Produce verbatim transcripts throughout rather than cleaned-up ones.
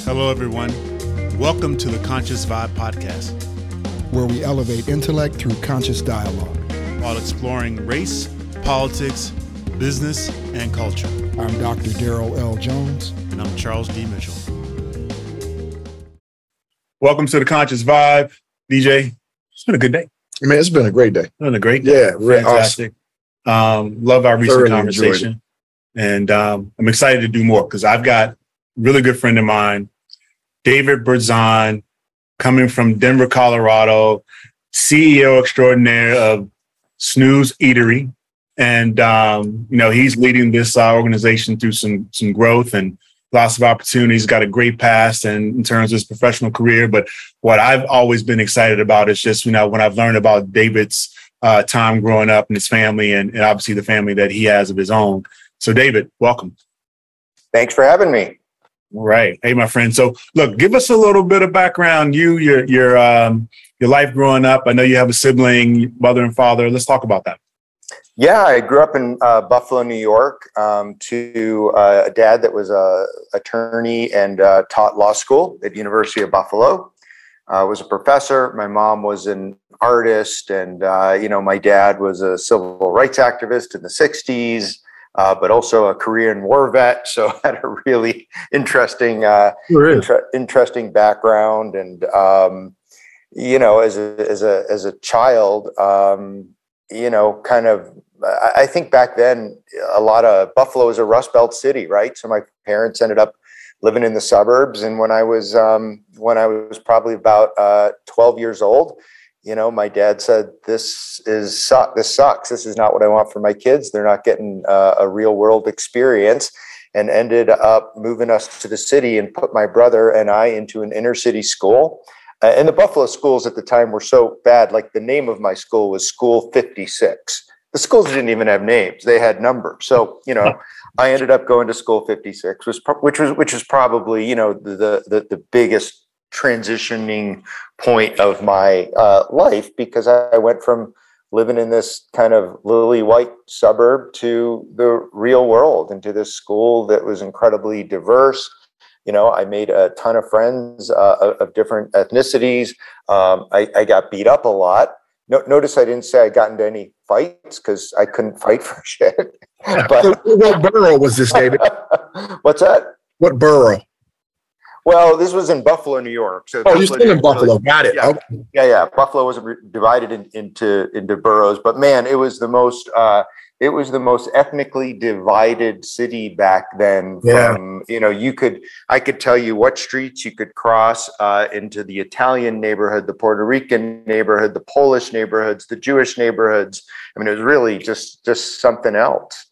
Hello, everyone. Welcome to the Conscious Vibe podcast, where we elevate intellect through conscious dialogue while exploring race, politics, business, and culture. I'm Doctor Daryl L. Jones. And I'm Charles D. Mitchell. Welcome to the Conscious Vibe. D J, it's been a good day. Man, it's been a great day. It's been a great day. Yeah, fantastic. Awesome. Um, love our recent Thoroughly conversation. And um, I'm excited to do more because I've got a really good friend of mine, David Berzon, coming from Denver, Colorado, C E O extraordinaire of Snooze Eatery. And, um, you know, he's leading this uh, organization through some some growth and lots of opportunities. Got a great past and in terms of his professional career. But what I've always been excited about is just, you know, when I've learned about David's uh, time growing up and his family and, and obviously the family that he has of his own. So, David, welcome. Thanks for having me. All right. Hey, my friend. So, look, give us a little bit of background. You, your, your, um, your life growing up. I know you have a sibling, mother and father. Let's talk about that. Yeah, I grew up in uh, Buffalo, New York, um, to uh, a dad that was a attorney and uh, taught law school at University of Buffalo. Uh, was a professor. My mom was an artist, and uh, you know, my dad was a civil rights activist in the sixties, uh, but also a Korean War vet. So had a really interesting, uh, inter- interesting background. And um, you know, as a as a as a child, um, you know, kind of. I think back then, a lot of Buffalo is a Rust Belt city, right? So my parents ended up living in the suburbs. And when I was um, when I was probably about uh, twelve years old, you know, my dad said, "This is suck. This sucks. This is not what I want for my kids. They're not getting uh, a real world experience." And ended up moving us to the city and put my brother and I into an inner city school. Uh, and the Buffalo schools at the time were so bad. Like the name of my school was School fifty-six. The schools didn't even have names; they had numbers. So, you know, I ended up going to School fifty-six, was which was which was probably, you know, the the, the biggest transitioning point of my uh, life, because I went from living in this kind of lily white suburb to the real world, into this school that was incredibly diverse. You know, I made a ton of friends uh, of different ethnicities. Um, I, I got beat up a lot. No, notice I didn't say I got into any fights because I couldn't fight for shit. But what borough was this, David? What's that? What borough? Well, this was in Buffalo, New York. So oh, Buffalo, you're still in Buffalo. Really, got it. Yeah, okay. yeah, yeah. Buffalo wasn't re- divided in, into into boroughs, but man, it was the most. Uh, It was the most ethnically divided city back then. Yeah. From, you know, you could, I could tell you what streets you could cross uh, into the Italian neighborhood, the Puerto Rican neighborhood, the Polish neighborhoods, the Jewish neighborhoods. I mean, it was really just, just something else.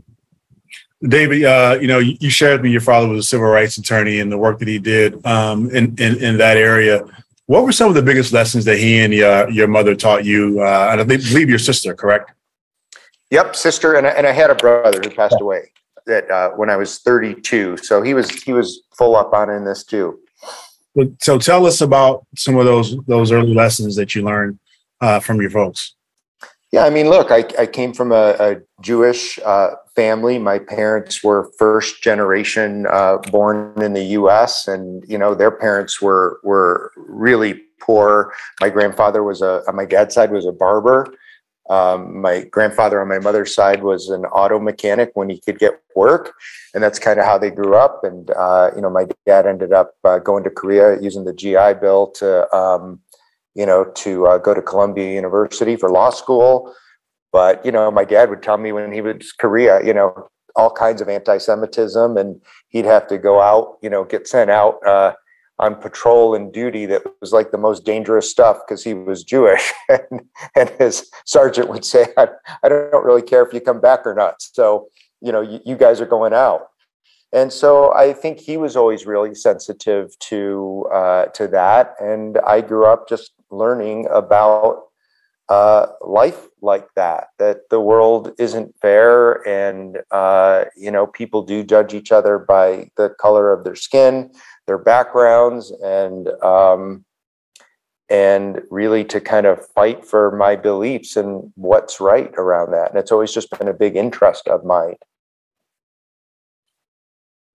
David, uh, you know, you, you shared with me your father was a civil rights attorney and the work that he did um, in, in, in that area. What were some of the biggest lessons that he and your, your mother taught you? Uh, and I believe your sister, correct? Yep, sister, and I, and I had a brother who passed away that uh, when I was thirty-two. So he was he was full up on in this too. So tell us about some of those those early lessons that you learned uh, from your folks. Yeah, I mean, look, I, I came from a, a Jewish uh, family. My parents were first generation uh, born in the U S, and you know their parents were were really poor. My grandfather was a on my dad's side was a barber. Um, my grandfather on my mother's side was an auto mechanic when he could get work. And that's kind of how they grew up. And, uh, you know, my dad ended up uh, going to Korea using the G I Bill to, um, you know, to uh, go to Columbia University for law school. But, you know, my dad would tell me when he was in Korea, you know, all kinds of anti-Semitism, and he'd have to go out, you know, get sent out, uh, on patrol and duty that was like the most dangerous stuff because he was Jewish. and, and his sergeant would say, I, I don't really care if you come back or not. So, you know, you, you guys are going out. And so I think he was always really sensitive to uh, to that. And I grew up just learning about uh, life like that, that the world isn't fair. And, uh, you know, people do judge each other by the color of their skin, their backgrounds, and um, and really to kind of fight for my beliefs and what's right around that. And it's always just been a big interest of mine.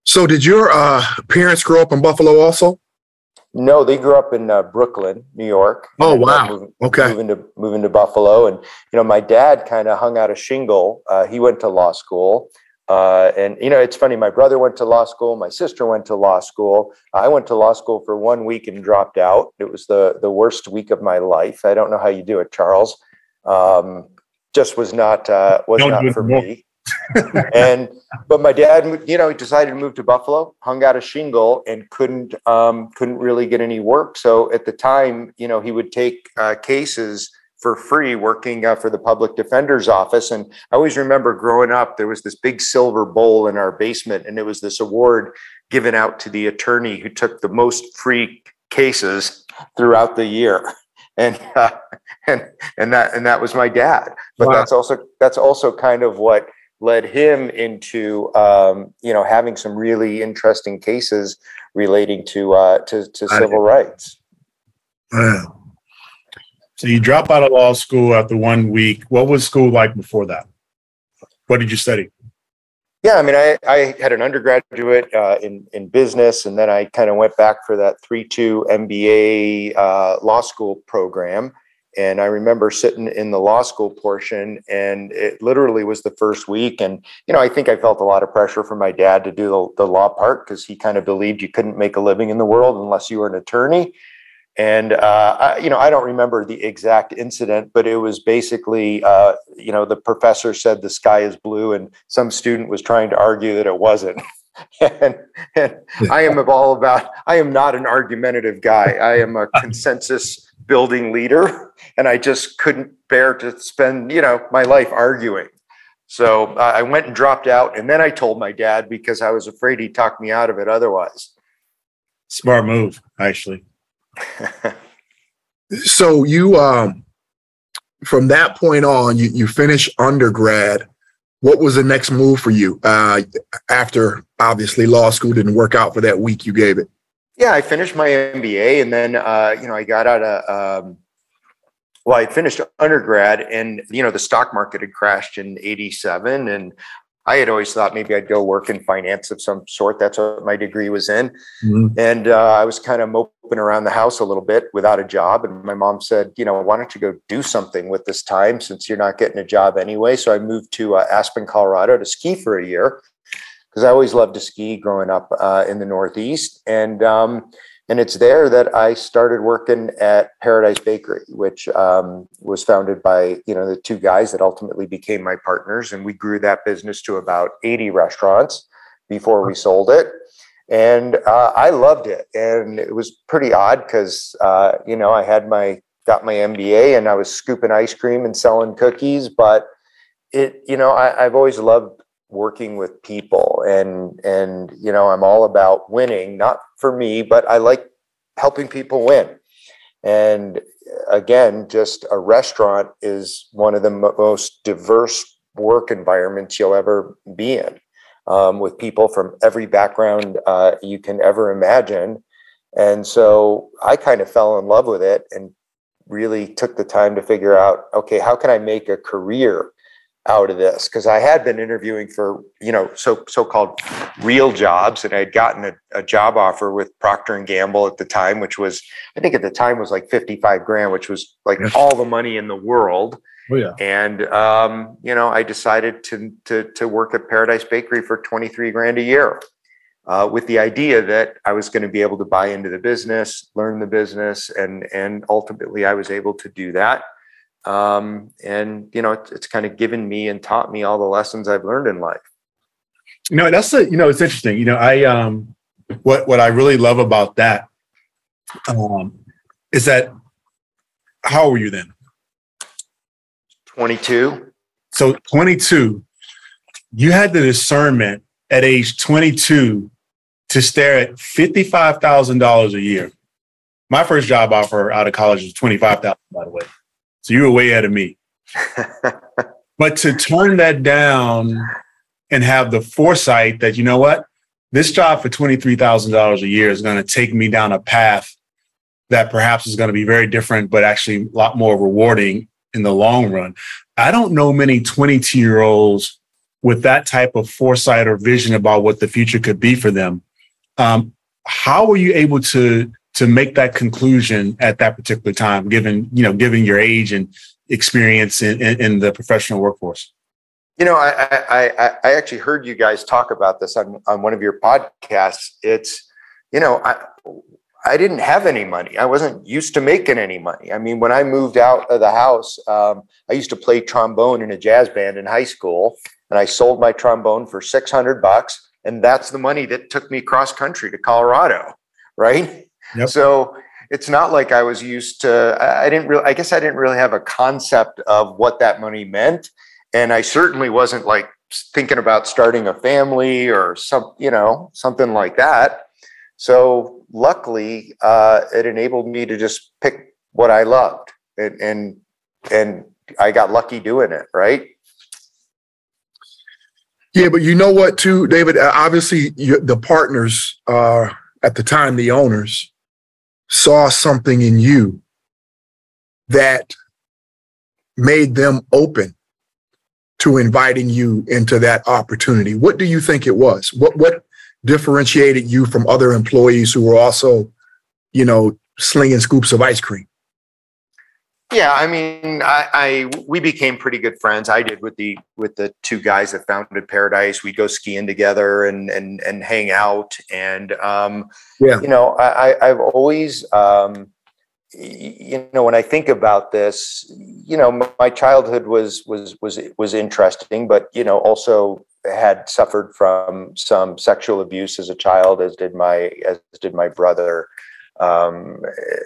So did your uh, parents grow up in Buffalo also? No, they grew up in uh, Brooklyn, New York. Oh, and, uh, wow. moving, Okay. Moving to, moving to Buffalo. And, you know, my dad kind of hung out a shingle. Uh, he went to law school. Uh, and, you know, it's funny, my brother went to law school. My sister went to law school. I went to law school for one week and dropped out. It was the, the worst week of my life. I don't know how you do it, Charles. Um, just was not, uh, was Don't not do it for more. me. and but my dad, you know, he decided to move to Buffalo, hung out a shingle, and couldn't um, couldn't really get any work. So at the time, you know, he would take uh, cases for free, working uh, for the public defender's office. And I always remember growing up, there was this big silver bowl in our basement, and it was this award given out to the attorney who took the most free cases throughout the year. And uh, and and that and that was my dad. But Wow. that's also that's also kind of what led him into, um, you know, having some really interesting cases relating to uh, to, to civil rights. Wow. So you drop out of law school after one week. What was school like before that? What did you study? Yeah, I mean, I, I had an undergraduate uh, in in business, and then I kind of went back for that three two M B A uh, law school program. And I remember sitting in the law school portion, and it literally was the first week. And, you know, I think I felt a lot of pressure from my dad to do the, the law part, because he kind of believed you couldn't make a living in the world unless you were an attorney. And, uh, I, you know, I don't remember the exact incident, but it was basically, uh, you know, the professor said the sky is blue, and some student was trying to argue that it wasn't. and, and I am all about, I am not an argumentative guy. I am a consensus building leader, and I just couldn't bear to spend, you know, my life arguing. So uh, I went and dropped out, and then I told my dad because I was afraid he'd talk me out of it otherwise. Smart move, actually. So you, um, from that point on, you, you finished undergrad. What was the next move for you uh, after, obviously, law school didn't work out for that week you gave it? Yeah, I finished my M B A, and then, uh, you know, I got out of, um, well, I finished undergrad, and, you know, the stock market had crashed in eighty-seven, and I had always thought maybe I'd go work in finance of some sort. That's what my degree was in. Mm-hmm. And uh, I was kind of moping around the house a little bit without a job. And my mom said, you know, why don't you go do something with this time since you're not getting a job anyway? So I moved to uh, Aspen, Colorado to ski for a year, because I always loved to ski growing up uh, in the Northeast. And um, and it's there that I started working at Paradise Bakery, which um, was founded by, you know, the two guys that ultimately became my partners. And we grew that business to about eighty restaurants before we sold it. And uh, I loved it. And it was pretty odd because, uh, you know, I had my, got my M B A, and I was scooping ice cream and selling cookies. But it, you know, I, I've always loved working with people, and and you know, I'm all about winning, not for me, but I like helping people win. And again, just a restaurant is one of the mo- most diverse work environments you'll ever be in, um, with people from every background uh, you can ever imagine. And so I kind of fell in love with it and really took the time to figure out, okay, how can I make a career out of this? Because I had been interviewing for, you know, so so-called real jobs, and I had gotten a, a job offer with Procter and Gamble at the time, which was, I think at the time was like fifty-five grand, which was like all the money in the world. Oh yeah. And um, you know, I decided to to to work at Paradise Bakery for twenty-three grand a year, uh, with the idea that I was going to be able to buy into the business, learn the business, and and ultimately I was able to do that. Um, and, you know, it's, it's kind of given me and taught me all the lessons I've learned in life. You know, that's the, you know, it's interesting. You know, I, um, what, what I really love about that, um, is that, how old were you then? twenty-two. So twenty-two, you had the discernment at age twenty-two to stare at fifty-five thousand dollars a year. My first job offer out of college was twenty-five thousand dollars, by the way. So you were way ahead of me. But to turn that down and have the foresight that, you know what, this job for twenty-three thousand dollars a year is going to take me down a path that perhaps is going to be very different, but actually a lot more rewarding in the long run. I don't know many twenty-two-year-olds with that type of foresight or vision about what the future could be for them. Um, how were you able to to make that conclusion at that particular time, given, you know, given your age and experience in, in, in the professional workforce? You know, I, I I actually heard you guys talk about this on, on one of your podcasts. It's, you know, I I didn't have any money. I wasn't used to making any money. I mean, when I moved out of the house, um, I used to play trombone in a jazz band in high school, and I sold my trombone for six hundred bucks, and that's the money that took me cross country to Colorado, right? Yep. So it's not like I was used to. I didn't really. I guess I didn't really have a concept of what that money meant. And I certainly wasn't like thinking about starting a family or some, you know, something like that. So luckily, uh, it enabled me to just pick what I loved, and and, and I got lucky doing it, right? Yeah, but you know what, too, David? Obviously, you, the partners uh, at the time, the owners, saw something in you that made them open to inviting you into that opportunity. What do you think it was? What what differentiated you from other employees who were also, you know, slinging scoops of ice cream? Yeah, I mean, I, I we became pretty good friends. I did with the with the two guys that founded Paradise. We'd go skiing together and and and hang out. And um, yeah, you know, I, I've always. Um, You know, when I think about this, you know, my childhood was was was was interesting, but you know, also had suffered from some sexual abuse as a child, as did my as did my brother, um,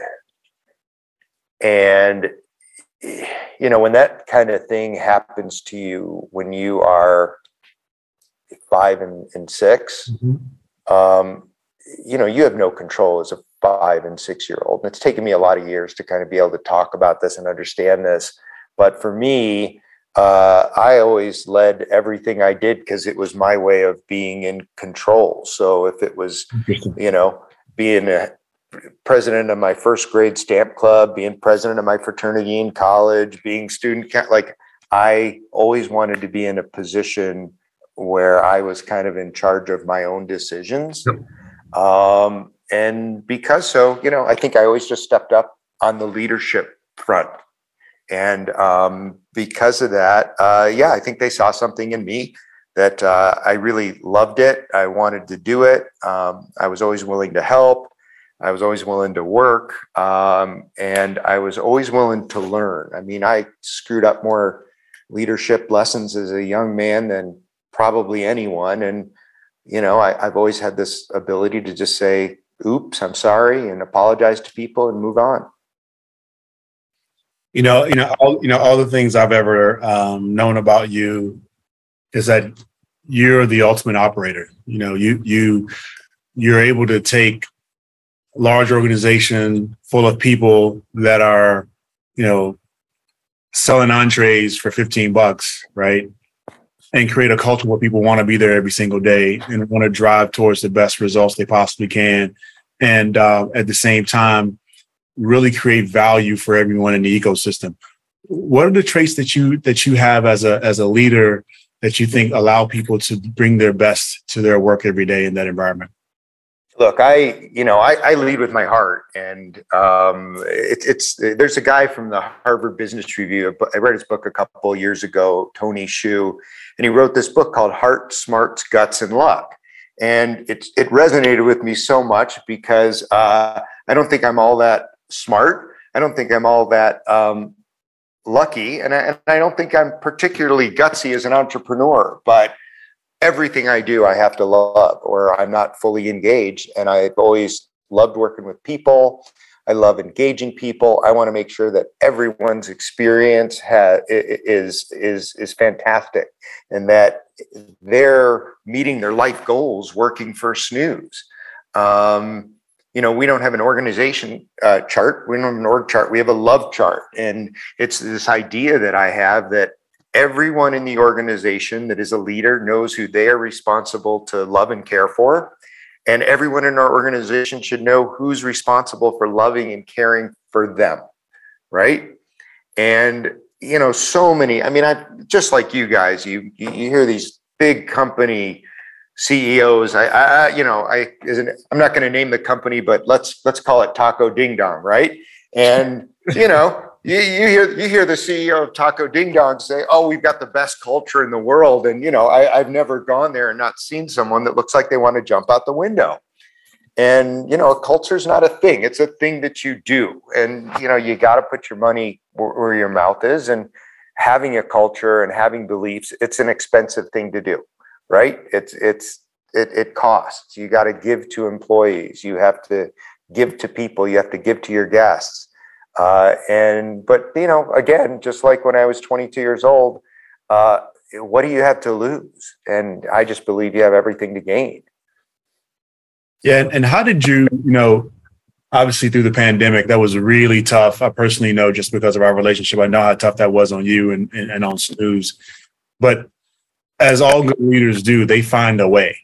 and you know, when that kind of thing happens to you when you are five and, and six, mm-hmm. um, you know, you have no control as a five and six year old. And it's taken me a lot of years to kind of be able to talk about this and understand this. But for me, uh, I always led everything I did because it was my way of being in control. So if it was, you know, being a president of my first grade stamp club, being president of my fraternity in college, being student, like I always wanted to be in a position where I was kind of in charge of my own decisions. Yep. Um, And because so, you know, I think I always just stepped up on the leadership front. And um, because of that, uh, yeah, I think they saw something in me that uh, I really loved it. I wanted to do it. Um, I was always willing to help. I was always willing to work. Um, and I was always willing to learn. I mean, I screwed up more leadership lessons as a young man than probably anyone. And, you know, I, I've always had this ability to just say, oops, I'm sorry, and apologize to people and move on. You know, you know, all, you know, all the things I've ever um, known about you is that you're the ultimate operator. You know, you, you, you're able to take a large organization full of people that are, you know, selling entrees for fifteen bucks, right? And create a culture where people want to be there every single day and want to drive towards the best results they possibly can. And uh, at the same time, really create value for everyone in the ecosystem. What are the traits that you that you have as a as a leader that you think allow people to bring their best to their work every day in that environment? Look, I, you know, I, I lead with my heart, and um, it, it's there's a guy from the Harvard Business Review. I read his book a couple of years ago, Tony Hsu, and he wrote this book called Heart, Smarts, Guts, and Luck. And it it resonated with me so much because uh, I don't think I'm all that smart. I don't think I'm all that um, lucky, and I, and I don't think I'm particularly gutsy as an entrepreneur. But everything I do, I have to love, or I'm not fully engaged. And I've always loved working with people. I love engaging people. I want to make sure that everyone's experience ha- is is is fantastic, and that they're meeting their life goals working for Snooze. Um, you know, we don't have an organization uh, chart. We don't have an org chart. We have a love chart, and it's this idea that I have that everyone in the organization that is a leader knows who they are responsible to love and care for. And everyone in our organization should know who's responsible for loving and caring for them, right? And, you know, so many, I mean, I just like you guys, you you hear these big company C E Os. I, I you know, I isn't. I'm not going to name the company, but let's let's call it Taco Ding Dong, right? And you know, you, you hear you hear the C E O of Taco Ding Dong say, "Oh, we've got the best culture in the world," and you know, I, I've never gone there and not seen someone that looks like they want to jump out the window. And you know, a culture is not a thing; it's a thing that you do. And you know, you got to put your money where, where your mouth is. And having a culture and having beliefs, it's an expensive thing to do. Right? It's, it's, it, it costs. You got to give to employees. You have to give to people. You have to give to your guests. Uh, and, but, you know, again, just like when I was twenty-two years old, uh, what do you have to lose? And I just believe you have everything to gain. Yeah. And, and how did you, you know, obviously through the pandemic, that was really tough. I personally know just because of our relationship, I know how tough that was on you and, and, and on Snooze. But as all good leaders do, they find a way.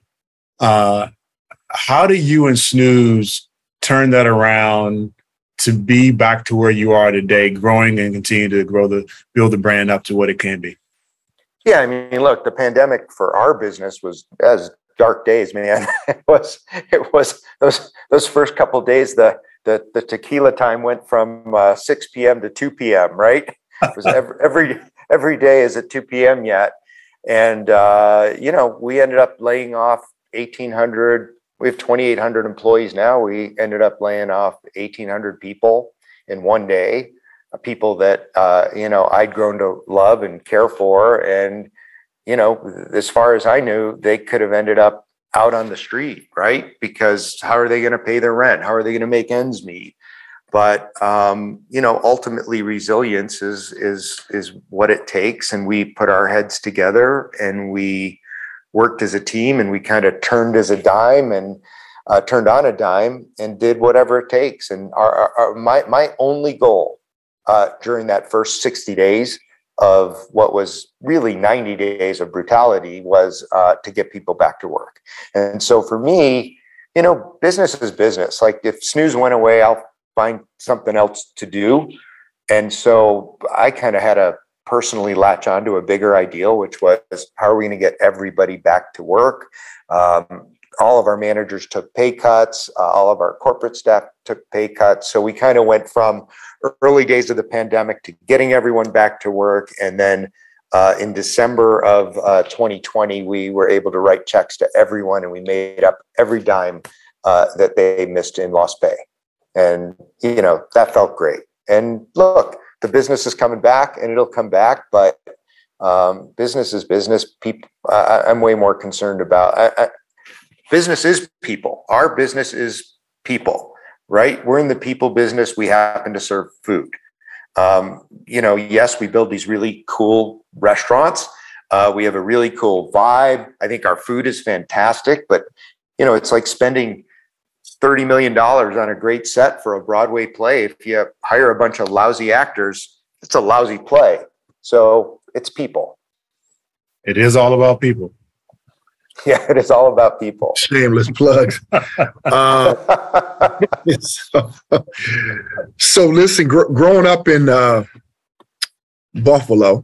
Uh, how do you and Snooze turn that around to be back to where you are today, growing and continue to grow the, build the brand up to what it can be? Yeah, I mean, look, the pandemic for our business was as dark days, man. It was, it was those those first couple of days. The the the tequila time went from uh, six p.m. to two p.m. Right? It was every every every day is at two p.m. yet. And, uh, you know, we ended up laying off eighteen hundred. We have twenty-eight hundred employees now. We ended up laying off eighteen hundred people in one day, uh, people that, uh, you know, I'd grown to love and care for. And, you know, as far as I knew, they could have ended up out on the street, right? Because how are they going to pay their rent? How are they going to make ends meet? But, um, you know, ultimately resilience is, is, is what it takes. And we put our heads together and we worked as a team and we kind of turned as a dime and uh, turned on a dime and did whatever it takes. And our, our, our my, my only goal uh, during that first sixty days of what was really ninety days of brutality was uh, to get people back to work. And so for me, you know, business is business. Like if Snooze went away, I'll find something else to do. And so I kind of had to personally latch onto a bigger ideal, which was how are we going to get everybody back to work? Um, all of our managers took pay cuts. Uh, all of our corporate staff took pay cuts. So we kind of went from early days of the pandemic to getting everyone back to work. And then uh, in December of uh, twenty twenty, we were able to write checks to everyone and we made up every dime uh, that they missed in lost pay. And, you know, that felt great. And look, the business is coming back and it'll come back, but um, business is business. People, uh, I'm way more concerned about I, I, business is people. Our business is people, right? We're in the people business. We happen to serve food. Um, you know, yes, we build these really cool restaurants. Uh, we have a really cool vibe. I think our food is fantastic, but, you know, it's like spending thirty million dollars on a great set for a Broadway play. If you hire a bunch of lousy actors, it's a lousy play. So it's people. It is all about people. Yeah, it is all about people. Shameless plugs. uh, so, so listen, gr- growing up in uh, Buffalo,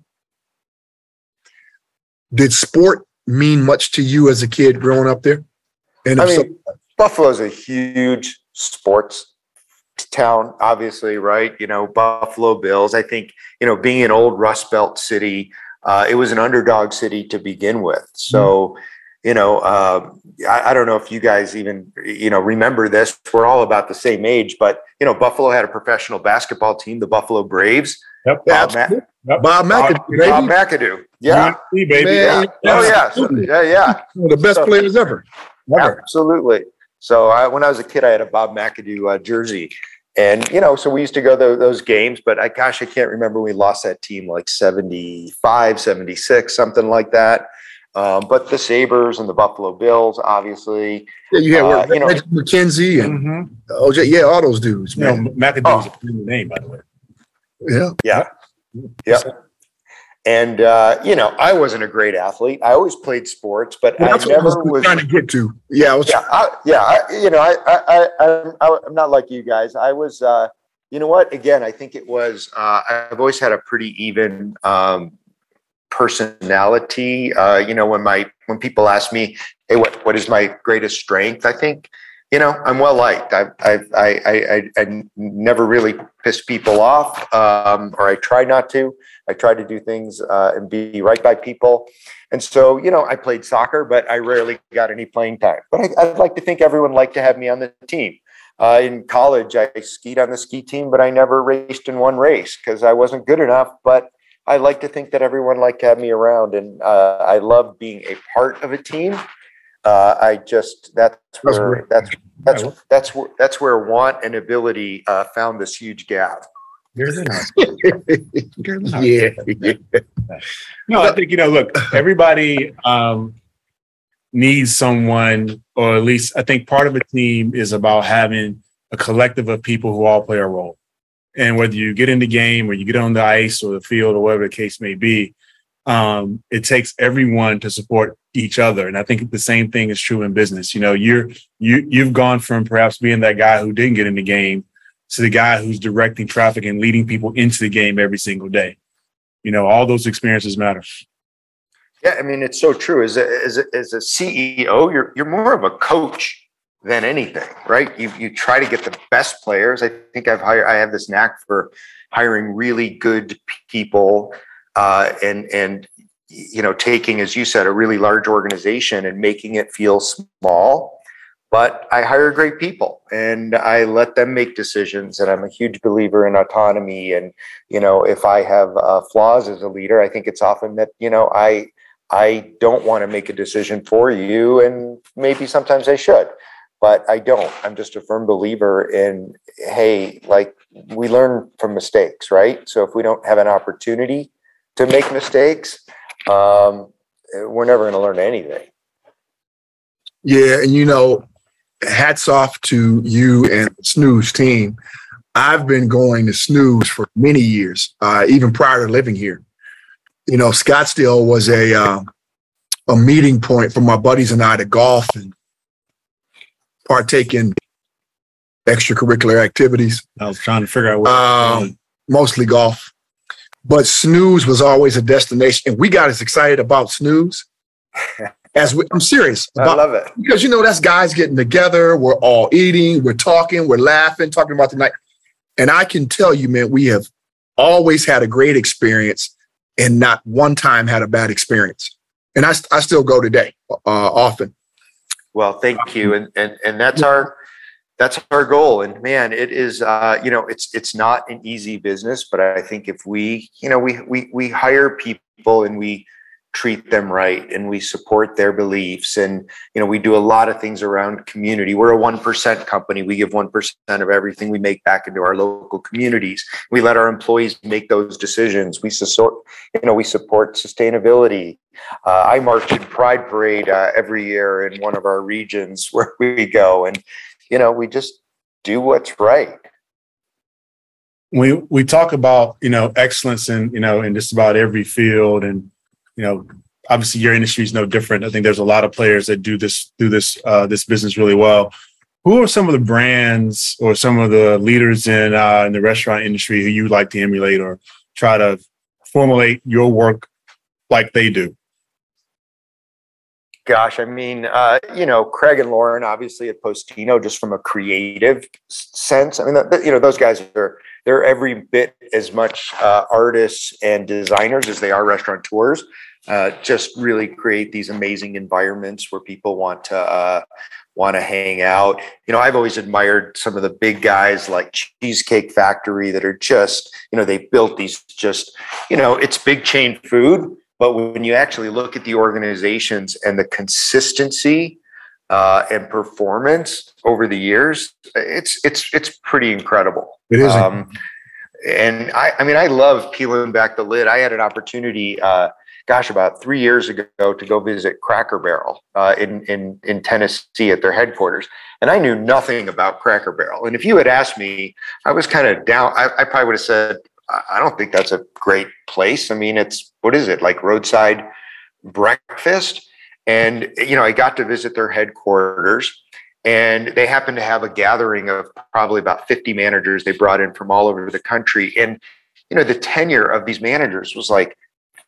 did sport mean much to you as a kid growing up there? And I mean, so- Buffalo's a huge sports town, obviously, right? You know, Buffalo Bills. I think, you know, being an old Rust Belt city, uh, it was an underdog city to begin with. So, mm-hmm. you know, uh, I, I don't know if you guys even, you know, remember this. We're all about the same age, but, you know, Buffalo had a professional basketball team, the Buffalo Braves. Yep. Bob, Ma- yep. Bob McAdoo. Bob, Bob McAdoo. Yeah. See, baby. Man, yeah. Oh, yeah. So, yeah, yeah. One of the best so, players ever. ever. Absolutely. So I, when I was a kid, I had a Bob McAdoo uh, jersey. And, you know, so we used to go to those games, but I, gosh, I can't remember. We lost that team like seventy-five, seventy-six, something like that. Um, but the Sabres and the Buffalo Bills, obviously. Yeah, you had uh, you know, Reggie McKenzie and mm-hmm. O J. Yeah, all those dudes, man. You know, McAdoo's oh. a pretty name, by the way. Yeah. Yeah. Yeah. And, uh, you know, I wasn't a great athlete. I always played sports, but well, I never I was, was trying to get to. Yeah. I was yeah. I, yeah. I, you know, I, I, I, I, I'm not like you guys. I was, uh, you know what, again, I think it was, uh, I've always had a pretty even, um, personality. Uh, you know, when my when people ask me, "Hey, what what is my greatest strength?" I think, you know, I'm well liked. I I I I, I never really piss people off, um, or I try not to. I try to do things uh, and be right by people. And so, you know, I played soccer, but I rarely got any playing time. But I, I'd like to think everyone liked to have me on the team. Uh, in college, I skied on the ski team, but I never raced in one race because I wasn't good enough. But I like to think that everyone liked to have me around, and uh, I love being a part of a team. Uh, I just that's where that's that's that's that's where that's where want and ability uh, found this huge gap. yeah, yeah. No, I think, you know, look, everybody um, needs someone, or at least I think part of a team is about having a collective of people who all play a role. And whether you get in the game or you get on the ice or the field or whatever the case may be, um, it takes everyone to support each other. And I think the same thing is true in business. You know, you're, you, you've gone from perhaps being that guy who didn't get in the game to the guy who's directing traffic and leading people into the game every single day. You know, all those experiences matter. Yeah, I mean, it's so true. As a, as a, as a C E O, you're you're more of a coach than anything, right? You you try to get the best players. I think I've hired. I have this knack for hiring really good people, uh, and and you know, taking, as you said, a really large organization and making it feel small. But I hire great people and I let them make decisions. And I'm a huge believer in autonomy. And, you know, if I have uh, flaws as a leader, I think it's often that, you know, I, I don't want to make a decision for you. And maybe sometimes I should, but I don't. I'm just a firm believer in, hey, like we learn from mistakes, right? So if we don't have an opportunity to make mistakes, um, we're never going to learn anything. Yeah. And, you know, hats off to you and Snooze team. I've been going to Snooze for many years, uh, even prior to living here. You know, Scottsdale was a uh, a meeting point for my buddies and I to golf and partake in extracurricular activities. I was trying to figure out what um, mostly golf. But Snooze was always a destination. And we got as excited about Snooze as we, I'm serious. About, I love it. Because, you know, that's guys getting together. We're all eating. We're talking. We're laughing, talking about the night. And I can tell you, man, we have always had a great experience and not one time had a bad experience. And I, I still go today uh, often. Well, thank you. And, and, and that's our, that's our goal. And man, it is, uh, you know, it's, it's not an easy business, but I think if we, you know, we, we, we hire people and we treat them right and we support their beliefs, and you know, we do a lot of things around community. We're a one percent company. We give one percent of everything we make back into our local communities. We let our employees make those decisions. We support, you know, we support sustainability. Uh, I march in Pride Parade uh, every year in one of our regions where we go, and you know, we just do what's right. We we talk about, you know, excellence in, you know, in just about every field, and you know, obviously your industry is no different. I think there's a lot of players that do this, do this, uh, this business really well. Who are some of the brands or some of the leaders in, uh, in the restaurant industry who you like to emulate or try to formulate your work like they do? Gosh, I mean, uh, you know, Craig and Lauren, obviously at Postino, just from a creative sense. I mean, th- you know, those guys are, they're every bit as much uh, artists and designers as they are restaurateurs. Uh, just really create these amazing environments where people want to uh, want to hang out. You know, I've always admired some of the big guys like Cheesecake Factory that are just, you know, they built these just, you know, it's big chain food, but when you actually look at the organizations and the consistency uh, and performance over the years, it's it's it's pretty incredible. It is. Um, and I, I mean, I love peeling back the lid. I had an opportunity, uh, gosh, about three years ago to go visit Cracker Barrel uh, in, in, in Tennessee at their headquarters. And I knew nothing about Cracker Barrel. And if you had asked me, I was kind of down. I, I probably would have said, I don't think that's a great place. I mean, it's, what is it, like roadside breakfast? And, you know, I got to visit their headquarters, and they happened to have a gathering of probably about fifty managers they brought in from all over the country. And, you know, the tenure of these managers was like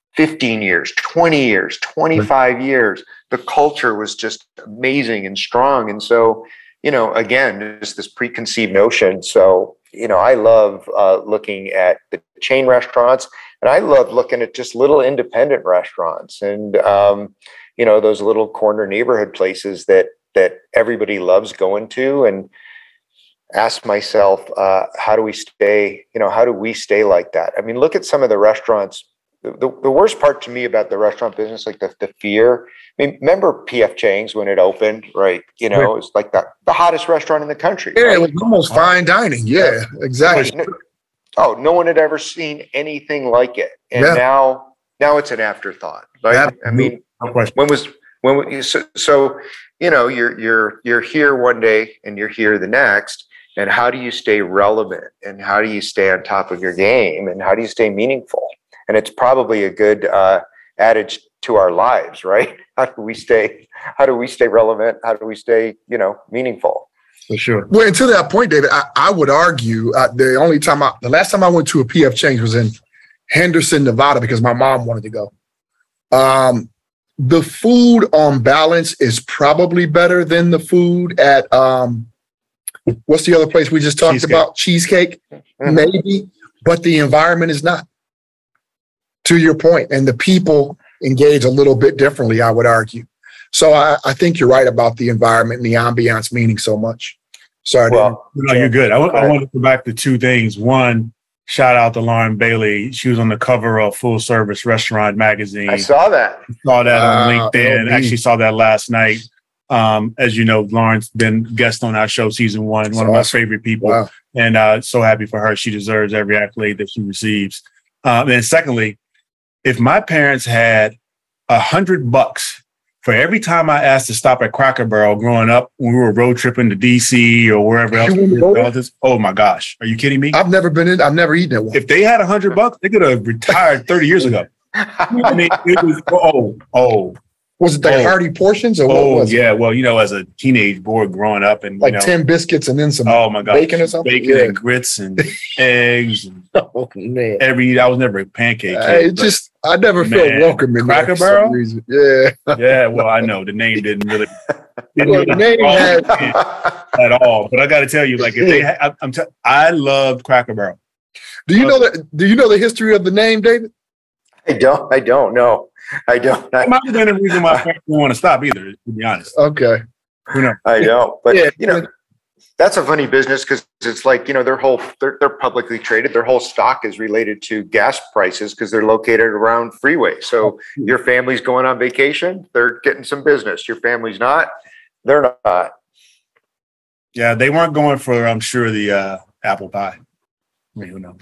fifteen years, twenty years, twenty-five years. The culture was just amazing and strong. And so, you know, again, just this preconceived notion. So, you know, I love uh, looking at the chain restaurants, and I love looking at just little independent restaurants and, um, you know, those little corner neighborhood places that that everybody loves going to, and ask myself, uh, how do we stay, you know, how do we stay like that? I mean, look at some of the restaurants. The, the, the worst part to me about the restaurant business, like the, the fear. I mean, remember P F Chang's when it opened, right? You know, it was like the, the hottest restaurant in the country. Yeah, right? it was almost fine dining. Yeah, exactly. No, oh, no one had ever seen anything like it. And Yeah. now, now it's an afterthought, right? Absolutely. I mean, No question. when was, when, we- so, so, you know, you're, you're, you're here one day and you're here the next. And how do you stay relevant? And how do you stay on top of your game? And how do you stay meaningful? And it's probably a good uh, adage to our lives, right? How do we stay? How do we stay relevant? How do we stay, you know, meaningful? For sure. Well, and to that point, David, I, I would argue uh, the only time I, the last time I went to a P F Chang's was in Henderson, Nevada, because my mom wanted to go. Um, the food on balance is probably better than the food at, um, what's the other place we just talked Cheesecake. about? Cheesecake, Mhm. maybe, but the environment is not. To your point, and the people engage a little bit differently, I would argue. So I, I think you're right about the environment and the ambiance meaning so much. Sorry. Well, No, you're good. I, Go I ahead. want to go back to two things. One, shout out to Lauren Bailey. She was on the cover of Full Service Restaurant Magazine. I saw that. Saw that on Wow, LinkedIn. L B. Actually saw that last night. Um, as you know, Lauren's been guest on our show season one, That's one of my awesome. favorite people. Wow. And uh, so happy for her. She deserves every accolade that she receives. Um, and secondly, if my parents had a hundred bucks for every time I asked to stop at Cracker Barrel growing up when we were road tripping to D C or wherever else, You wouldn't go there? oh my gosh, are you kidding me? I've never been in, I've never eaten at one. If they had a hundred bucks, they could have retired thirty years ago. I mean, it was oh oh Was it like Oh. hearty portions or what oh was it? yeah. Well, you know, as a teenage boy growing up, and Like you know, ten biscuits and then some oh my god, bacon or something? bacon Yeah. and grits and eggs and Oh, man. every. I was never a pancake Uh, kid. it but- just, I never felt Man, welcome in there Cracker for some Barrel? reason. Yeah. yeah. Well, I know the name didn't really, didn't Well, really the name draw had- me in at all. But I got to tell you, like, if they, had, I, I'm, t- I loved Cracker Barrel. Do you know that? Do you know the history of the name, David? I don't. I don't know. I don't. That I, might have been the reason why parents didn't want to stop either. To be honest, Okay. you know. I don't. But Yeah. you know, that's a funny business because it's like, you know, their whole they're, they're publicly traded. Their whole stock is related to gas prices because they're located around freeways. So your family's going on vacation, they're getting some business. Your family's not, they're not. Yeah, they weren't going for, I'm sure, the uh, apple pie. I mean, who knows?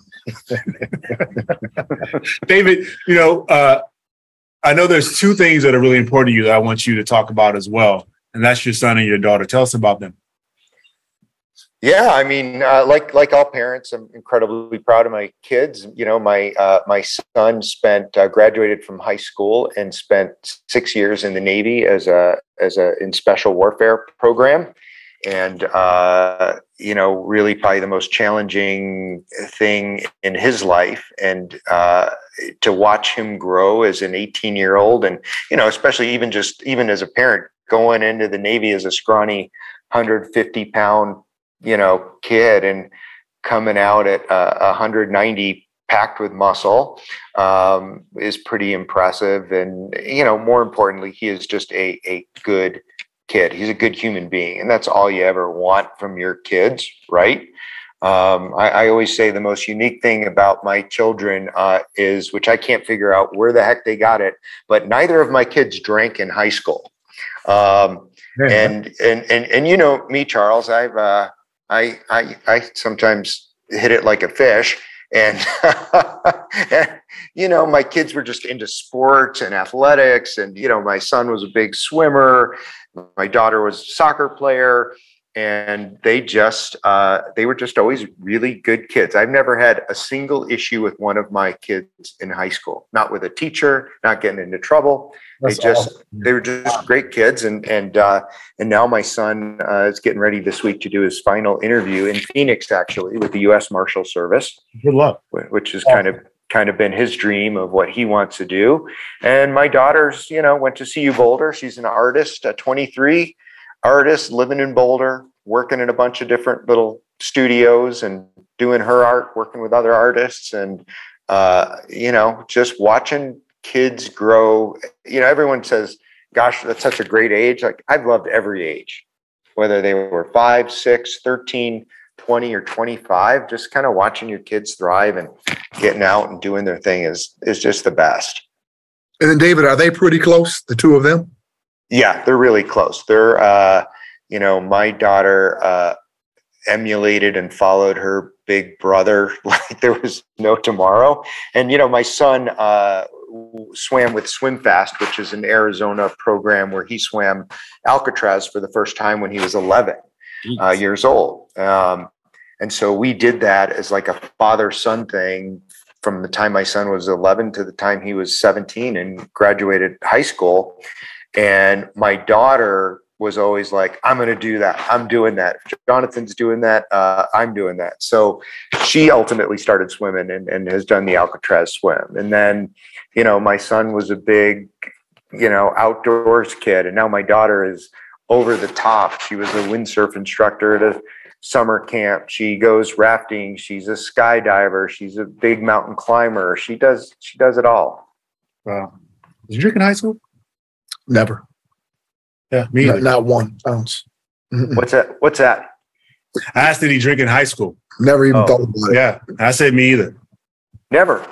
David, you know, uh, I know there's two things that are really important to you that I want you to talk about as well, and that's your son and your daughter. Tell us about them. Yeah, I mean, uh, like like all parents, I'm incredibly proud of my kids. You know, my uh, my son spent uh, graduated from high school and spent six years in the Navy as a as a in special warfare program, and uh, you know, really probably the most challenging thing in his life. And uh, to watch him grow as an eighteen year old, and you know, especially even just even as a parent going into the Navy as a scrawny one hundred fifty pound you know, kid and coming out at uh, one hundred ninety packed with muscle um, is pretty impressive. And, you know, more importantly, he is just a, a good kid. He's a good human being. And that's all you ever want from your kids, right? Um, I, I always say the most unique thing about my children uh, is, which I can't figure out where the heck they got it, but neither of my kids drank in high school. Um, and, and, and, and, you know, me, Charles, I've, uh, I, I, I sometimes hit it like a fish, and, and, you know, my kids were just into sports and athletics. And, you know, my son was a big swimmer. My daughter was a soccer player, and they just, uh, they were just always really good kids. I've never had a single issue with one of my kids in high school, not with a teacher, not getting into trouble. That's they just, awesome. they were just great kids. And, and, uh, and now my son uh, is getting ready this week to do his final interview in Phoenix, actually, with the U S Marshal Service, Good luck. wh- which is kind of, kind of been his dream of what he wants to do. And my daughter's, you know, went to C U Boulder. She's an artist, a twenty-three artist living in Boulder, working in a bunch of different little studios and doing her art, working with other artists, and, uh, you know, just watching kids grow. You know, everyone says, gosh, that's such a great age. Like, I've loved every age, whether they were five, six, thirteen, twenty, or twenty-five. Just kind of watching your kids thrive and getting out and doing their thing is is just the best. And then, David, are they pretty close, the two of them? Yeah, they're really close. They're, uh, you know, my daughter uh, emulated and followed her big brother like there was no tomorrow. And, you know, my son uh, swam with Swim Fast, which is an Arizona program where he swam Alcatraz for the first time when he was eleven uh, years old. Um, and so we did that as like a father-son thing from the time my son was eleven to the time he was seventeen and graduated high school. And my daughter was always like, I'm going to do that. I'm doing that. If Jonathan's doing that, uh, I'm doing that. So she ultimately started swimming and, and has done the Alcatraz swim. And then, you know, my son was a big, you know, outdoors kid. And now my daughter is over the top. She was a windsurf instructor at a summer camp. She goes rafting. She's a skydiver. She's a big mountain climber. She does, she does it all. Wow. Did you drink in high school? Never. Yeah, me not, either. not one ounce. Mm-mm. What's that? What's that? I asked, did he drink in high school? Never even Oh. thought about it. Yeah, I said me either. Never.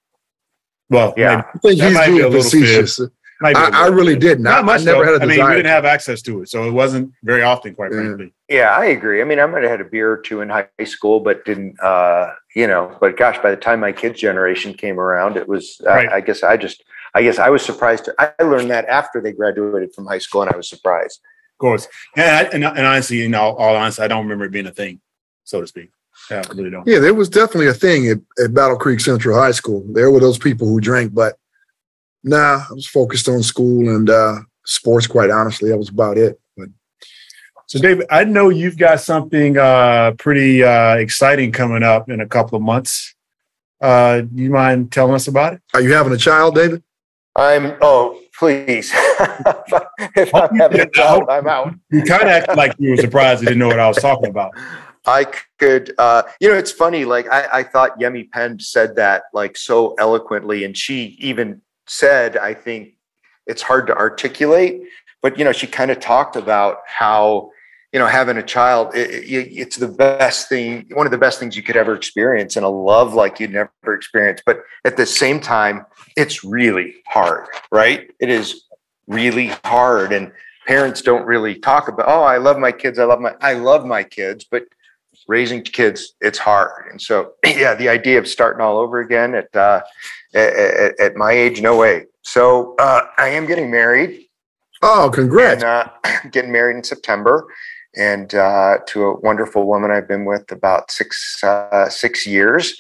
Well, Yeah. I think That he's might be being a little facetious. maybe a I, little I really bit. didn't. I, Not much. I never though. had a I mean, desire. we didn't have access to it, so it wasn't very often, quite Yeah. frankly. Yeah, I agree. I mean, I might have had a beer or two in high school, but didn't, uh, you know, but gosh, by the time my kids' generation came around, it was, uh, Right. I guess I just, I guess I was surprised. I learned that after they graduated from high school, and I was surprised. Of course. And, I, and, and honestly, you know, all honesty, I don't remember it being a thing, so to speak. Yeah, I really don't. Yeah, there was definitely a thing at, at Battle Creek Central High School. There were those people who drank, but nah, I was focused on school and uh, sports, quite honestly. That was about it. But So, David, I know you've got something uh, pretty uh, exciting coming up in a couple of months. Uh, do you mind telling us about it? are you having a child, David? I'm, oh, please. If I'm having a child, I'm out. You kind of acted like you were surprised you didn't know what I was talking about. I could, uh, you know, it's funny. Like I, I thought Yemi Penn said that like so eloquently, and she even said, I think it's hard to articulate, but you know, she kind of talked about how, you know, having a child, it, it, it's the best thing, one of the best things you could ever experience, and a love like you'd never experienced. But at the same time, it's really hard, right? It is really hard, and parents don't really talk about, oh, I love my kids, I love my, I love my kids, but raising kids, it's hard. And so, yeah, the idea of starting all over again at uh, at, at my age, no way. So uh, I am getting married. Oh, congrats. And, uh, getting married in September, and uh, to a wonderful woman I've been with about six uh, six years.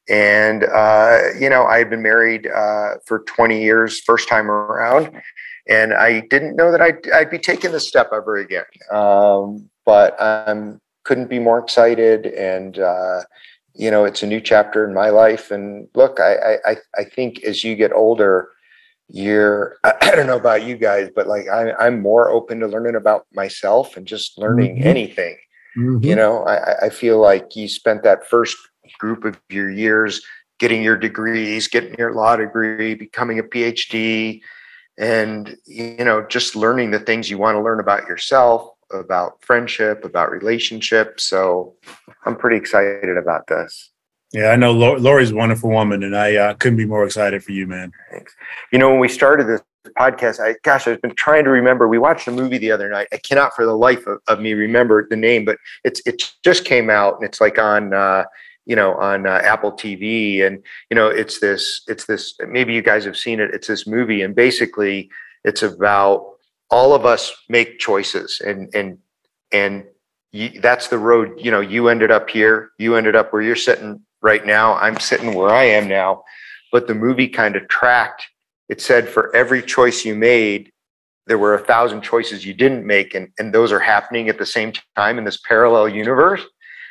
And uh, you know, I had been married uh, for twenty years, first time around, and I didn't know that I'd, I'd be taking this step ever again. Um, but I'm couldn't be more excited, and uh, you know, it's a new chapter in my life. And look, I I I think as you get older, you're, I don't know about you guys, but like I, I'm more open to learning about myself and just learning Mhm. anything. Mhm. You know, I, I feel like you spent that first group of your years getting your degrees, getting your law degree, becoming a P H D, and, you know, just learning the things you want to learn about yourself, about friendship, about relationships. So I'm pretty excited about this. Yeah, I know Lor- Lori's a wonderful woman, and I uh, couldn't be more excited for you, man. Thanks. You know, when we started this podcast, I gosh, I've been trying to remember. We watched a movie the other night. I cannot for the life of, of me remember the name, but it's it just came out, and it's like on uh, you know on uh, Apple T V, and you know it's this it's this. Maybe you guys have seen it. It's this movie, and basically it's about all of us make choices, and and and you, that's the road. You know, you ended up here. You ended up where you're sitting right now. I'm sitting where I am now. But the movie kind of tracked. It said for every choice you made, there were a thousand choices you didn't make. And, and those are happening at the same time in this parallel universe.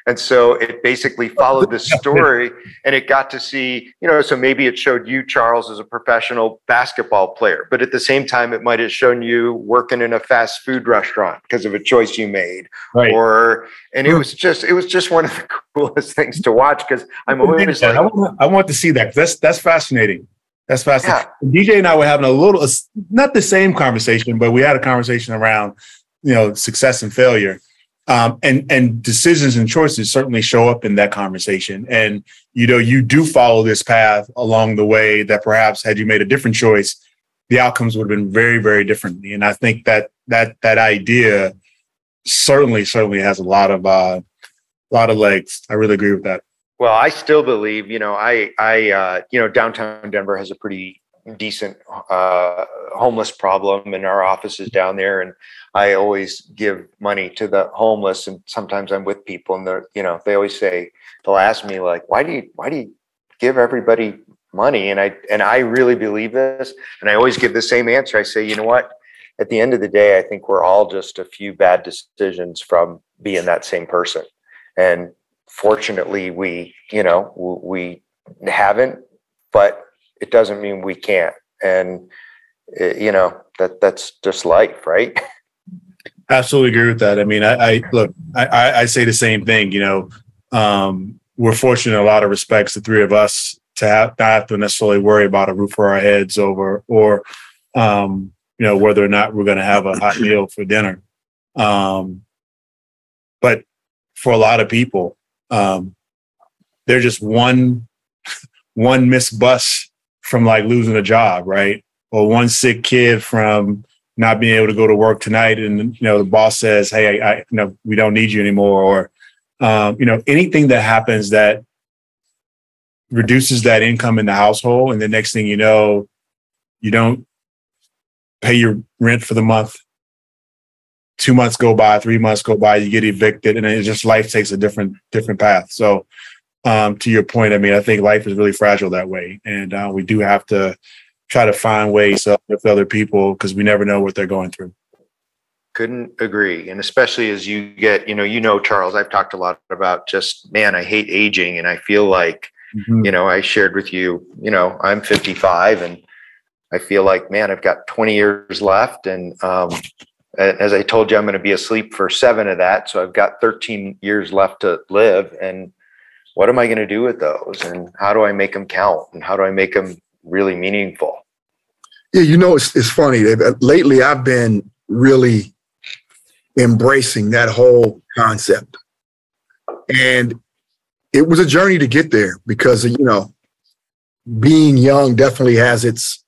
And so it basically followed this story, and it got to see, you know, so maybe it showed you, Charles, as a professional basketball player, but at the same time, it might have shown you working in a fast food restaurant because of a choice you made. Right. Or, and it was just, it was just one of the coolest things to watch, because I'm always like, I want, I want to see that. That's, that's fascinating. That's fascinating. Yeah. D J and I were having a little, not the same conversation, but we had a conversation around, you know, success and failure. Um, and, and decisions and choices certainly show up in that conversation. And, you know, you do follow this path along the way that perhaps had you made a different choice, the outcomes would have been very, very differently. And I think that that that idea certainly, certainly has a lot of uh, a lot of legs. I really agree with that. Well, I still believe, you know, I, I, uh, you know, downtown Denver has a pretty decent uh, homeless problem, and our office is down there, and I always give money to the homeless, and sometimes I'm with people, and they're, you know, they always say, they'll ask me like, why do you, why do you give everybody money? And I, and I really believe this, and I always give the same answer. I say, you know what, at the end of the day, I think we're all just a few bad decisions from being that same person. And fortunately, we, you know, we haven't, but it doesn't mean we can't. And, you know, that that's just life, right? Absolutely agree with that. I mean, I, I look, I, I say the same thing, you know, um, we're fortunate in a lot of respects, the three of us, to have, not have to necessarily worry about a roof over our heads over, or, um, you know, whether or not we're going to have a hot meal for dinner. Um, but for a lot of people, um, they're just one, one missed bus from like losing a job, right? Or one sick kid from not being able to go to work tonight, and, you know, the boss says, hey, I, I you know, we don't need you anymore. Or, um, you know, anything that happens that reduces that income in the household. And the next thing you know, you don't pay your rent for the month. Two months go by, three months go by, you get evicted, and it just, life takes a different, different path. So um, to your point, I mean, I think life is really fragile that way. And uh, we do have to try to find ways to with other people, because we never know what they're going through. Couldn't agree. And especially as you get, you know, you know, Charles, I've talked a lot about just, man, I hate aging. And I feel like, mm-hmm. you know, I shared with you, you know, I'm fifty-five, and I feel like, man, I've got twenty years left. And um, as I told you, I'm going to be asleep for seven of that. So I've got thirteen years left to live. And what am I going to do with those? And how do I make them count? And how do I make them really meaningful? Yeah, you know, it's it's funny. Lately, I've been really embracing that whole concept. And it was a journey to get there, because, you know, being young definitely has its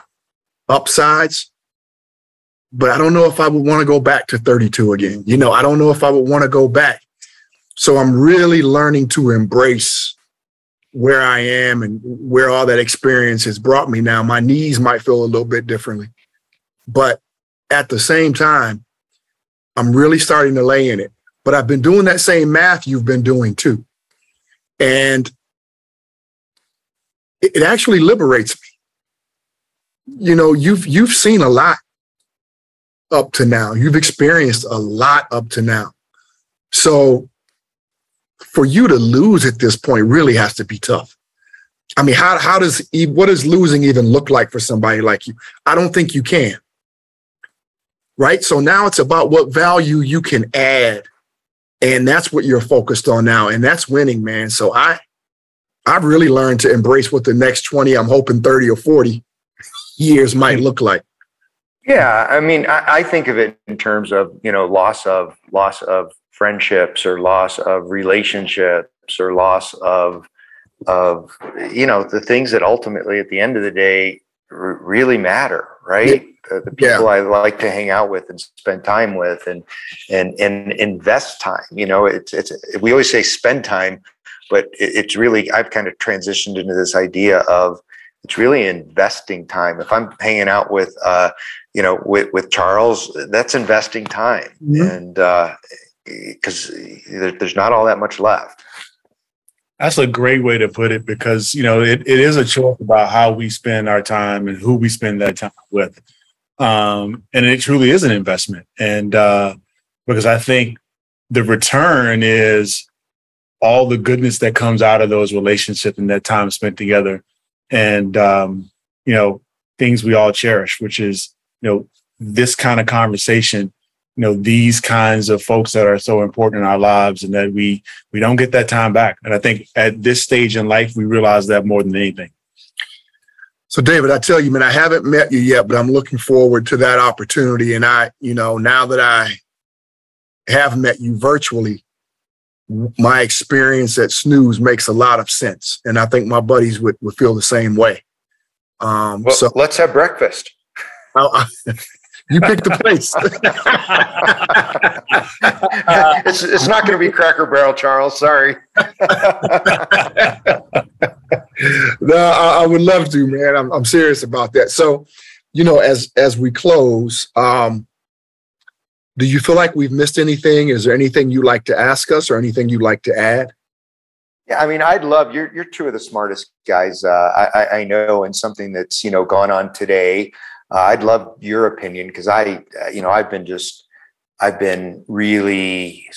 upsides. But I don't know if I would want to go back to thirty-two again. You know, I don't know if I would want to go back. So I'm really learning to embrace where I am and where all that experience has brought me now. My knees might feel a little bit differently, but at the same time, I'm really starting to lay in it. But I've been doing that same math you've been doing too. And it, it actually liberates me. You know, you've, you've seen a lot up to now. You've experienced a lot up to now. So for you to lose at this point really has to be tough. I mean, how, how does, what does losing even look like for somebody like you? I don't think you can. Right? So now it's about what value you can add. And that's what you're focused on now. And that's winning, man. So I, I've really learned to embrace what the next twenty, I'm hoping thirty or forty years might look like. Yeah. I mean, I, I think of it in terms of, you know, loss of, loss of friendships, or loss of relationships, or loss of, of, you know, the things that ultimately at the end of the day r- really matter, right? Yeah. The, the people yeah. I like to hang out with and spend time with, and, and, and invest time. You know, it's, it's, we always say spend time, but it, it's really, I've kind of transitioned into this idea of, it's really investing time. If I'm hanging out with, uh, you know, with, with Charles, that's investing time. Mm-hmm. And, uh, because there's not all that much left. That's a great way to put it, because, you know, it, it is a choice about how we spend our time and who we spend that time with. Um, and it truly is an investment. And uh, because I think the return is all the goodness that comes out of those relationships and that time spent together, and um, you know, things we all cherish, which is, you know, this kind of conversation, you know, these kinds of folks that are so important in our lives, and that we we don't get that time back. And I think at this stage in life, we realize that more than anything. So, David, I tell you, man, I haven't met you yet, but I'm looking forward to that opportunity. And I, you know, now that I have met you virtually, my experience at Snooze makes a lot of sense. And I think my buddies would, would feel the same way. Um, well, so let's have breakfast. I, I, you pick the place. it's, it's not going to be Cracker Barrel, Charles. Sorry. No, I, I would love to, man. I'm, I'm serious about that. So, you know, as as we close, um, do you feel like we've missed anything? Is there anything you'd like to ask us or anything you'd like to add? Yeah, I mean, I'd love, you're you're two of the smartest guys uh, I, I know, and something that's, you know, gone on today. Uh, I'd love your opinion, because I, uh, you know, I've been just, I've been really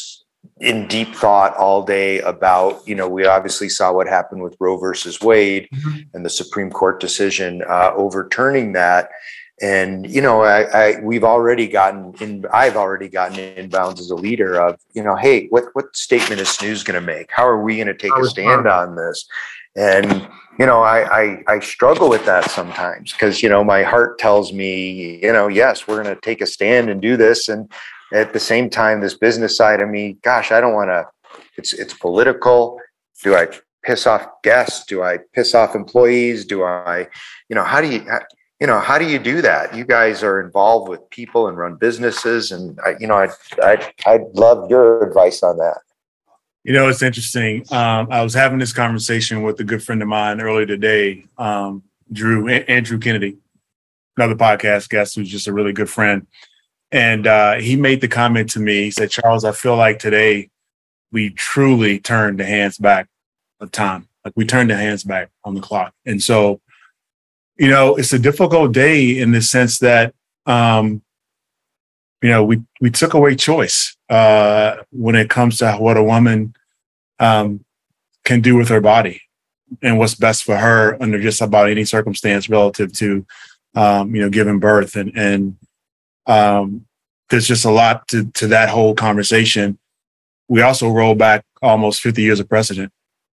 in deep thought all day about, you know, we obviously saw what happened with Roe versus Wade mm-hmm. and the Supreme Court decision uh, overturning that. And, you know, I, I, we've already gotten in, I've already gotten inbounds as a leader of, you know, hey, what, what statement is Snooze going to make? How are we going to take a stand on this? And, you know, I, I, I struggle with that sometimes, because, you know, my heart tells me, you know, yes, we're going to take a stand and do this. And at the same time, this business side of me, gosh, I don't want to, it's, it's political. Do I piss off guests? Do I piss off employees? Do I, you know, how do you, how, you know, how do you do that? You guys are involved with people and run businesses. And, I, you know, I'd, I'd, I'd love your advice on that. You know, it's interesting. Um, I was having this conversation with a good friend of mine earlier today, um, Drew, a- Andrew Kennedy, another podcast guest who's just a really good friend. And uh, he made the comment to me, he said, Charles, I feel like today we truly turned the hands back of time. Like we turned the hands back on the clock. And so, you know, it's a difficult day in the sense that, um, you know, we, we took away choice uh, when it comes to what a woman um, can do with her body and what's best for her under just about any circumstance relative to, um, you know, giving birth. And, and um, there's just a lot to, to that whole conversation. We also roll back almost fifty years of precedent.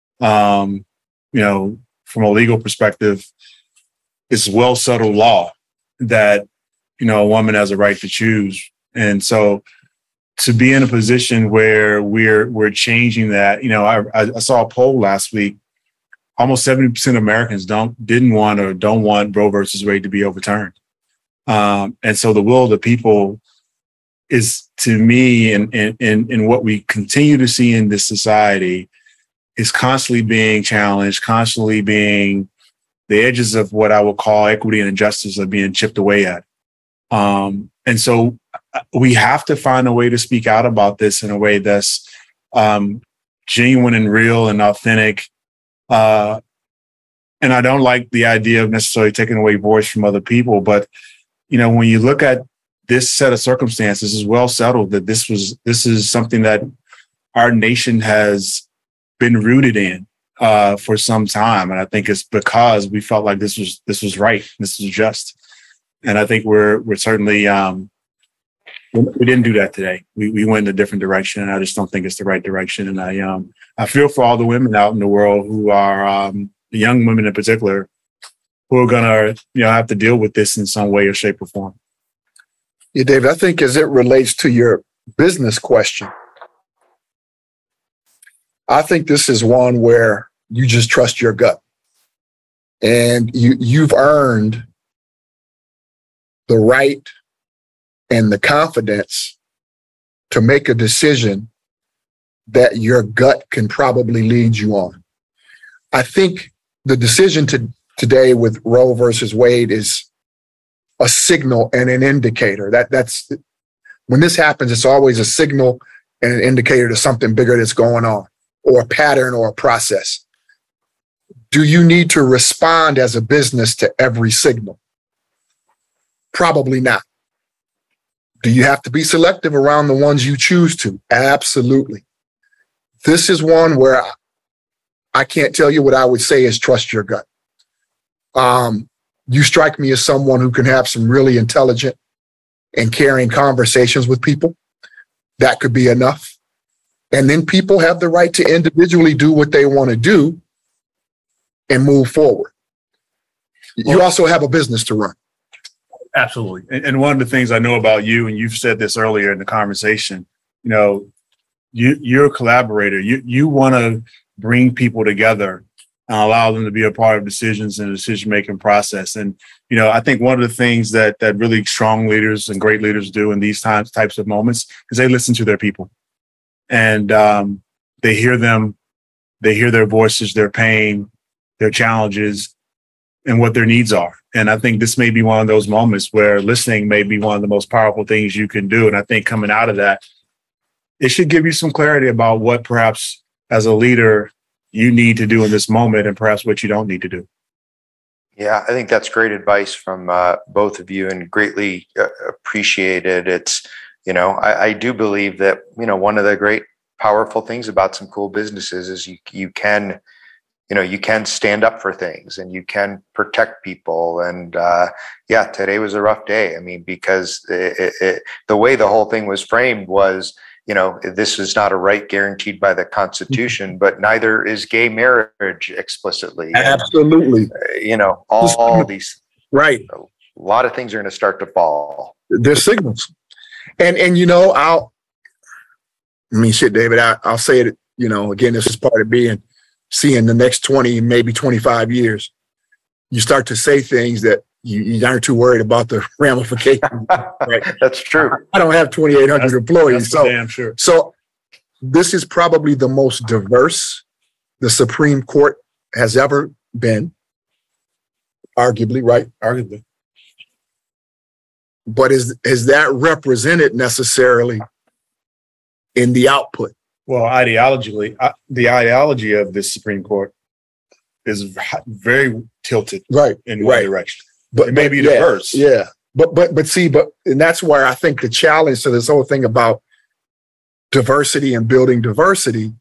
Um, you know, from a legal perspective, it's well settled law that, you know, a woman has a right to choose. And so to be in a position where we're we're changing that, you know, I, I saw a poll last week. Almost seventy percent of Americans don't didn't want or don't want Roe versus Wade to be overturned. Um, and so the will of the people is, to me, and in, in, in what we continue to see in this society, is constantly being challenged, constantly being the edges of what I would call equity and justice are being chipped away at. Um, and so we have to find a way to speak out about this in a way that's um, genuine and real and authentic. Uh, and I don't like the idea of necessarily taking away voice from other people. But, you know, when you look at this set of circumstances, it's well settled that this was this is something that our nation has been rooted in uh, for some time. And I think it's because we felt like this was this was right. This was just. And I think we're we're certainly um, we didn't do that today. We we went in a different direction, and I just don't think it's the right direction. And I um I feel for all the women out in the world who are um, the young women in particular who are gonna you know have to deal with this in some way or shape or form. Yeah, David, I think as it relates to your business question, I think this is one where you just trust your gut, and you you've earned the right and the confidence to make a decision that your gut can probably lead you on. I think the decision to today with Roe versus Wade is a signal and an indicator. That that's when this happens, it's always a signal and an indicator to something bigger that's going on, or a pattern or a process. Do you need to respond as a business to every signal? Probably not. Do you have to be selective around the ones you choose to? Absolutely. this is one where I, I can't tell you what I would say is trust your gut. Um, you strike me as someone who can have some really intelligent and caring conversations with people. That could be enough. And then people have the right to individually do what they want to do and move forward. You well, also have a business to run. Absolutely. And, and one of the things I know about you, and you've said this earlier in the conversation, you know, you, you're a collaborator. You, you want to bring people together and allow them to be a part of decisions and the decision-making process. And, you know, I think one of the things that that really strong leaders and great leaders do in these times, types of moments is they listen to their people. And um, they hear them, they hear their voices, their pain, their challenges, and what their needs are. And I think this may be one of those moments where listening may be one of the most powerful things you can do. And I think coming out of that, it should give you some clarity about what perhaps as a leader you need to do in this moment and perhaps what you don't need to do. Yeah, I think that's great advice from uh, both of you and greatly uh, appreciated. It's, you know, I, I do believe that, you know, one of the great powerful things about some cool businesses is you you can, you know, you can stand up for things and you can protect people. And uh, yeah, today was a rough day. I mean, because it, it, it, the way the whole thing was framed was, you know, this is not a right guaranteed by the Constitution, but neither is gay marriage explicitly. Absolutely. And, uh, you know, all, all these, right. A lot of things are going to start to fall. There's signals. And, and, you know, I'll, I mean, shit, David, I, I'll say it, you know, again, this is part of being, seeing the next twenty, maybe twenty-five years. You start to say things that you, you aren't too worried about the ramifications. Right? That's true. I don't have twenty-eight hundred that's, employees. That's so, damn sure. so this is probably the most diverse the Supreme Court has ever been, arguably, right? Arguably. But is, is that represented necessarily in the output? Well, ideologically, uh, the ideology of this Supreme Court is very tilted right in one right. direction. But it may but, be yeah, diverse. Yeah. But but but see, but and that's where I think the challenge to this whole thing about diversity and building diversity.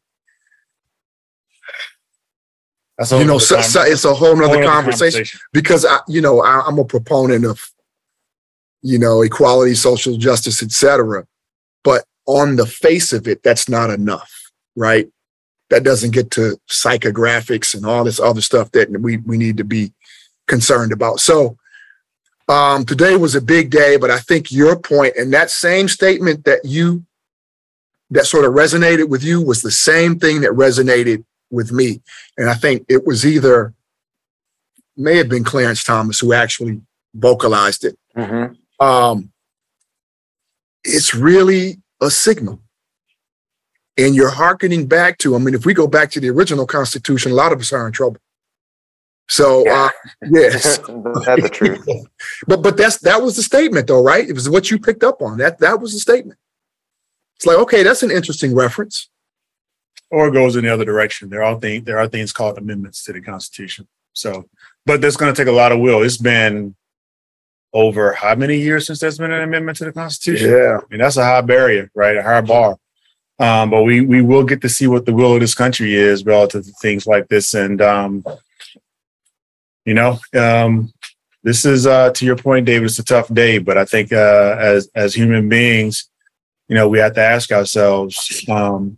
That's you know, so, so it's a whole nother conversation, conversation because I, you know, I, I'm a proponent of, you know, equality, social justice, et cetera. But on the face of it, that's not enough, right? That doesn't get to psychographics and all this other stuff that we, we need to be concerned about. So um, today was a big day, but I think your point and that same statement that you, that sort of resonated with you was the same thing that resonated with me. And I think it was either, may have been Clarence Thomas who actually vocalized it. Mm-hmm. Um, it's really a signal. And you're hearkening back to, I mean, if we go back to the original Constitution, a lot of us are in trouble. So, yeah. uh, yes. That's the truth. but but that's that was the statement, though, right? It was what you picked up on. That that was the statement. It's like, okay, that's an interesting reference. Or it goes in the other direction. There are things, there are things called amendments to the Constitution. So, but that's going to take a lot of will. It's been over how many years since there's been an amendment to the Constitution? Yeah. I mean, that's a high barrier, right? A high bar. Um, but we we will get to see what the will of this country is relative to things like this. And, um, you know, um, this is, uh, to your point, David, it's a tough day. But I think uh, as as human beings, you know, we have to ask ourselves, um,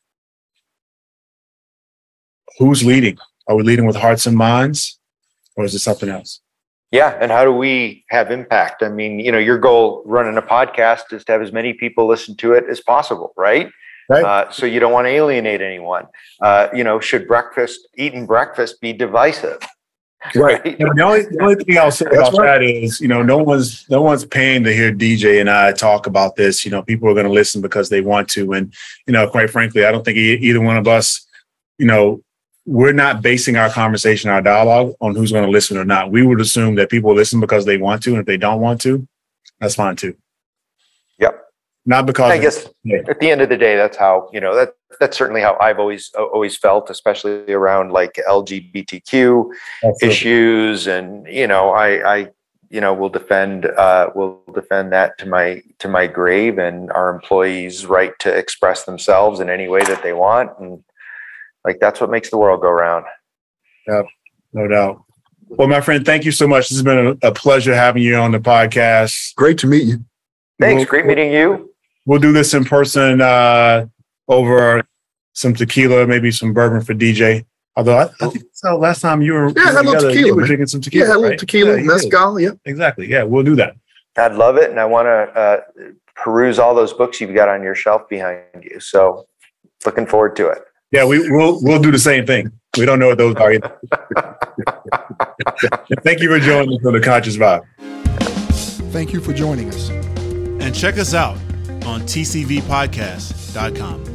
who's leading? Are we leading with hearts and minds, or is it something else? Yeah. And how do we have impact? I mean, you know, your goal running a podcast is to have as many people listen to it as possible, right? Right. Uh, so you don't want to alienate anyone. Uh, you know, should breakfast, eating breakfast be divisive? Right. right? The, only, the only thing I'll say That's about right. that is, you know, no one's no one's paying to hear D J and I talk about this. You know, people are going to listen because they want to. And, you know, quite frankly, I don't think e- either one of us, you know, we're not basing our conversation, our dialogue on who's going to listen or not. We would assume that people listen because they want to. And if they don't want to, that's fine too. Yep. Not because I guess at the end of the day, that's how, you know, that that's certainly how I've always always felt, especially around like L G B T Q Absolutely. Issues. And, you know, I, I, you know, we'll defend, uh, we'll defend that to my, to my grave, and our employees' right to express themselves in any way that they want. And like, that's what makes the world go round. Yep, no doubt. Well, my friend, thank you so much. This has been a, a pleasure having you on the podcast. Great to meet you. Thanks. We'll, Great meeting you. We'll do this in person uh, over some tequila, maybe some bourbon for D J. Although I, I think so last time you were, yeah, you were had a little tequila, you were man. drinking some tequila. Yeah, had a little right? tequila, yeah, mezcal. Yeah, exactly. Yeah, we'll do that. I'd love it. And I want to uh, peruse all those books you've got on your shelf behind you. So looking forward to it. Yeah, we, we'll we'll do the same thing. We don't know what those are either. Thank you for joining us on The Conscious Vibe. Thank you for joining us. And check us out on T C V podcast dot com.